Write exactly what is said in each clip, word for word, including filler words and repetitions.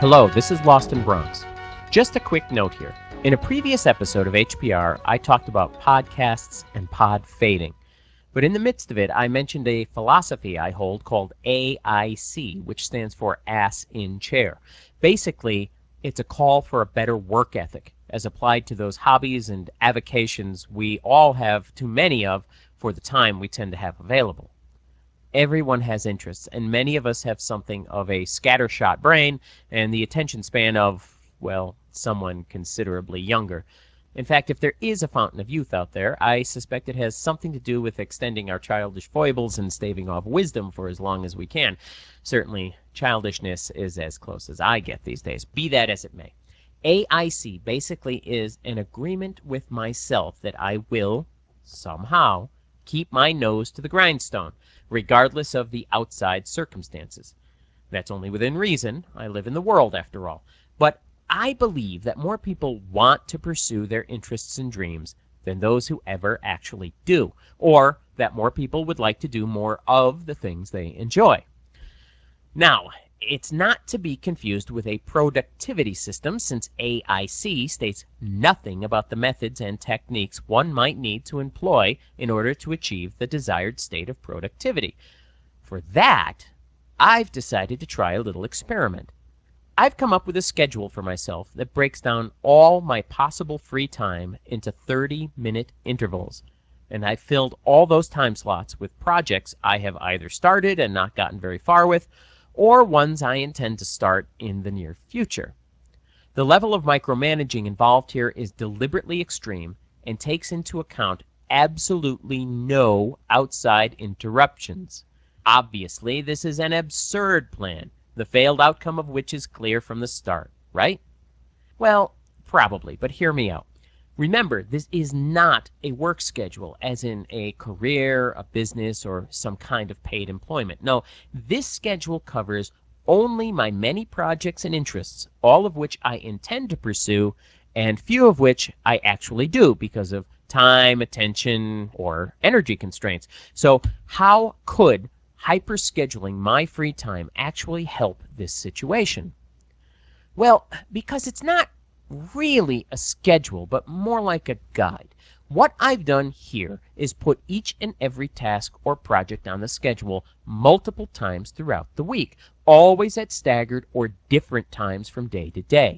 Hello, this is Lost in Bronx. Just a quick note here. In a previous episode of H P R, I talked about podcasts and pod fading. But in the midst of it, I mentioned a philosophy I hold called A I C, which stands for Ass in Chair. Basically, it's a call for a better work ethic as applied to those hobbies and avocations we all have too many of for the time we tend to have available. Everyone has interests, and many of us have something of a scattershot brain and the attention span of, well, someone considerably younger. In fact, if there is a fountain of youth out there, I suspect it has something to do with extending our childish foibles and staving off wisdom for as long as we can. Certainly, childishness is as close as I get these days, be that as it may. A I C basically is an agreement with myself that I will, somehow, keep my nose to the grindstone, regardless of the outside circumstances. That's only within reason. I live in the world, after all. But I believe that more people want to pursue their interests and dreams than those who ever actually do, or that more people would like to do more of the things they enjoy. Now, it's not to be confused with a productivity system, since A I C states nothing about the methods and techniques one might need to employ in order to achieve the desired state of productivity. For that, I've decided to try a little experiment. I've come up with a schedule for myself that breaks down all my possible free time into thirty-minute intervals, and I've filled all those time slots with projects I have either started and not gotten very far with, or ones I intend to start in the near future. The level of micromanaging involved here is deliberately extreme and takes into account absolutely no outside interruptions. Obviously, this is an absurd plan, the failed outcome of which is clear from the start, right? Well, probably, but hear me out. Remember, this is not a work schedule, as in a career, a business, or some kind of paid employment. No, this schedule covers only my many projects and interests, all of which I intend to pursue, and few of which I actually do because of time, attention, or energy constraints. So how could hyper-scheduling my free time actually help this situation? Well, because it's not really a schedule, but more like a guide. What I've done here is put each and every task or project on the schedule multiple times throughout the week, always at staggered or different times from day to day.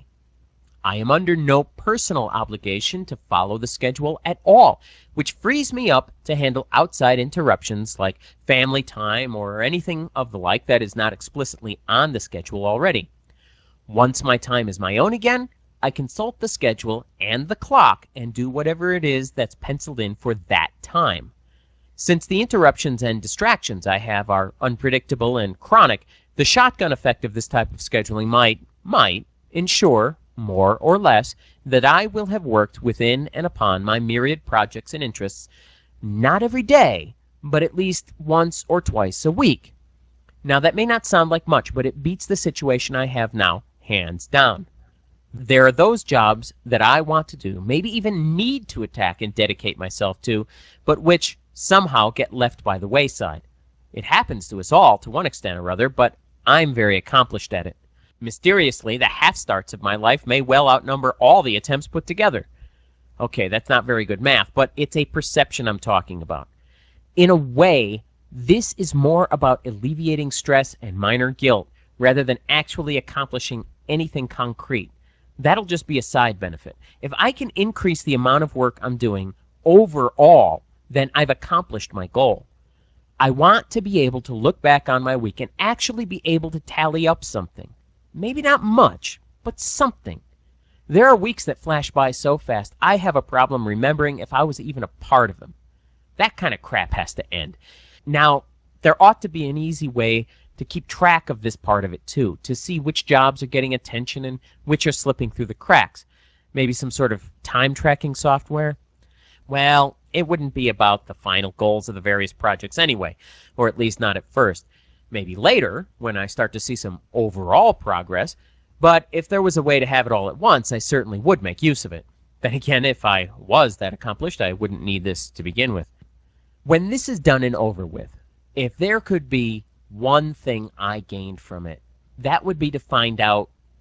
I am under no personal obligation to follow the schedule at all, which frees me up to handle outside interruptions like family time or anything of the like that is not explicitly on the schedule already. Once my time is my own again, I consult the schedule and the clock and do whatever it is that's penciled in for that time. Since the interruptions and distractions I have are unpredictable and chronic, the shotgun effect of this type of scheduling might, might ensure, more or less, that I will have worked within and upon my myriad projects and interests, not every day, but at least once or twice a week. Now, that may not sound like much, but it beats the situation I have now, hands down. There are those jobs that I want to do, maybe even need to attack and dedicate myself to, but which somehow get left by the wayside. It happens to us all to one extent or other, but I'm very accomplished at it. Mysteriously, the half-starts of my life may well outnumber all the attempts put together. Okay, that's not very good math, but it's a perception I'm talking about. In a way, this is more about alleviating stress and minor guilt rather than actually accomplishing anything concrete. That'll just be a side benefit. If I can increase the amount of work I'm doing overall, then I've accomplished my goal. I want to be able to look back on my week and actually be able to tally up something. Maybe not much, but something. There are weeks that flash by so fast, I have a problem remembering if I was even a part of them. That kind of crap has to end. Now, there ought to be an easy way to keep track of this part of it too, to see which jobs are getting attention and which are slipping through the cracks. Maybe some sort of time tracking software? Well, it wouldn't be about the final goals of the various projects anyway, or at least not at first. Maybe later, when I start to see some overall progress, but if there was a way to have it all at once, I certainly would make use of it. Then again, if I was that accomplished, I wouldn't need this to begin with. When this is done and over with, if there could be one thing I gained from it, that would be to find out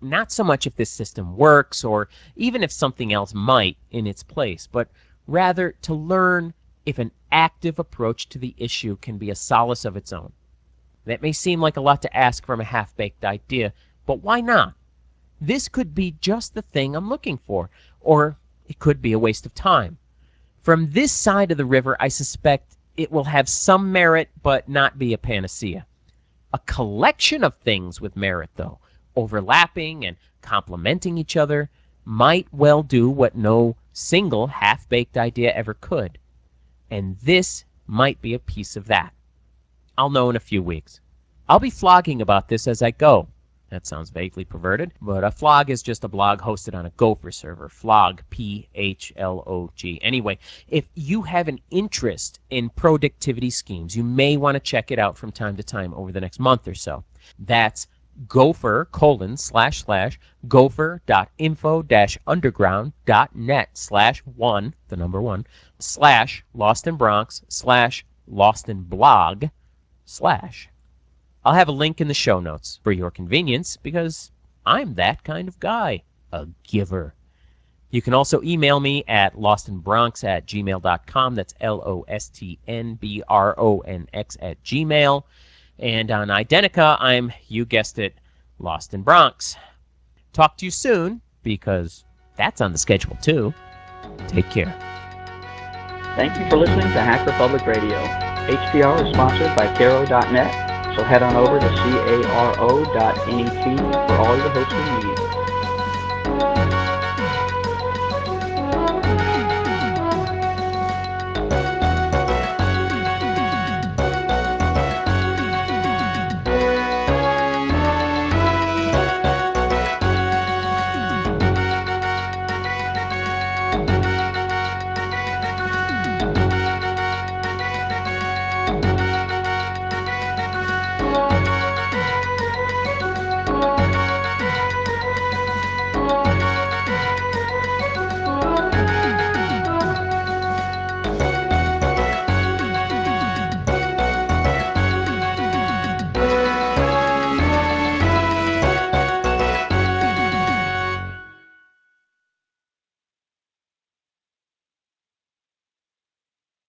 not so much if this system works or even if something else might in its place, but rather to learn if an active approach to the issue can be a solace of its own. That may seem like a lot to ask from a half-baked idea, but why not? This could be just the thing I'm looking for, or it could be a waste of time. From this side of the river, I suspect it will have some merit, but not be a panacea. A collection of things with merit, though, overlapping and complementing each other, might well do what no single half-baked idea ever could. And this might be a piece of that. I'll know in a few weeks. I'll be flogging about this as I go. That sounds vaguely perverted, but a flog is just a blog hosted on a Gopher server. Flog, P H L O G. Anyway, if you have an interest in productivity schemes, you may want to check it out from time to time over the next month or so. That's gopher, colon, slash, slash, gopher.info dash underground.net slash one, the number one, slash Lost in Bronx, slash Lost in Blog, slash. I'll have a link in the show notes for your convenience because I'm that kind of guy, a giver. You can also email me at lostinbronx at gmail dot com. That's L O S T N B R O N X at Gmail. And on Identica, I'm, you guessed it, Lost in Bronx. Talk to you soon, because that's on the schedule too. Take care. Thank you for listening to Hacker Public Radio. H P R is sponsored by Caro dot net, so head on over to caro dot net for all your hosting needs.